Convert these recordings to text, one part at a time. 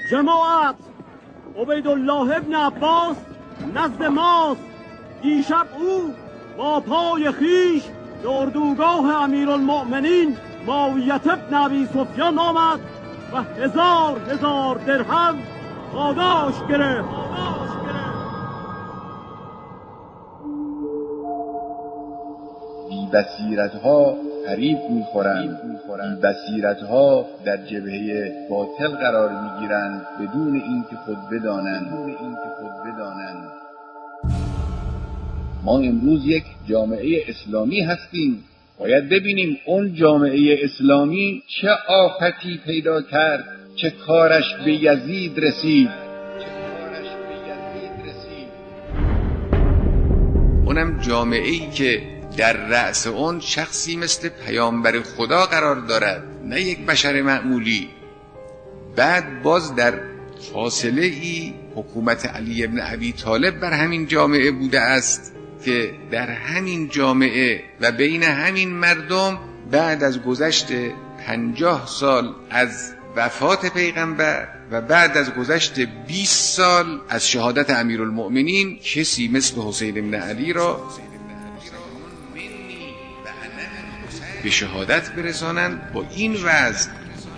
جماعت، عبیدالله ابن عباس نزد ماست. دیشب او با پای خیش به اردوگاه امیرالمؤمنین معاویه بن ابی سفیان آمد و 1000 درهم پاداش گرفت. بی بصیرت‌ها حریف می‌خورند، بی بصیرت‌ها در جبهه باطل قرار می‌گیرند بدون اینکه خود بدانند. ما امروز یک جامعه اسلامی هستیم. باید ببینیم اون جامعه اسلامی چه آفتی پیدا کرد، چه کارش به یزید رسید. اونم جامعه‌ای که در رأس اون شخصی مثل پیامبر خدا قرار دارد، نه یک بشر معمولی. بعد باز در فاصله ای حکومت علی ابن ابی طالب بر همین جامعه بوده است که در همین جامعه و بین همین مردم بعد از گذشت 50 سال از وفات پیغمبر و بعد از گذشت 20 سال از شهادت امیرالمؤمنین کسی مثل حسین بن علی را به شهادت برسانند. با این وضع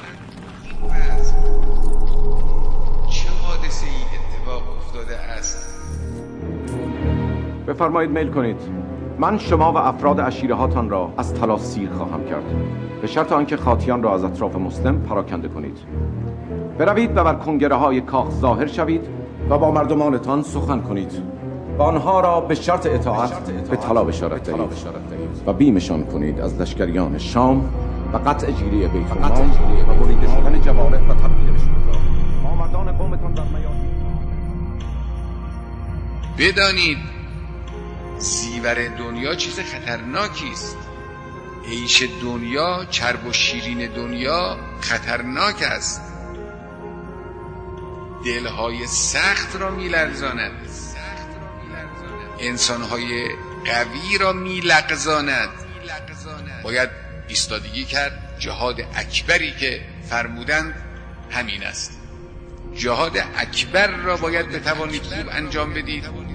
چه حادثه‌ای اتفاق افتاده است؟ بفرمایید میل کنید. من شما و افراد عشیره هاتان را از طلا سیر خواهم کرد، به شرط آنکه خاطیان را از اطراف مسلم پراکنده کنید. بروید و بر کنگره های کاخ ظاهر شوید و با مردمانتان سخن کنید و آنها را به شرط اطاعت به طلا بشارت دهید و بیمشان کنید از لشکریان شام و قطع جیری بیت المال و بریده شدن جوارح و تبدیل به شهدا. ما مردان قومتان در میادین. بدانید زیور دنیا چیز خطرناکی است. عیش دنیا، چرب و شیرین دنیا خطرناک است. دلهای سخت را می‌لرزاند، انسانهای قوی را می‌لغزاند. باید ایستادگی کرد. جهاد اکبری که فرمودند همین است. جهاد اکبر را باید بتوانید خوب انجام بدید.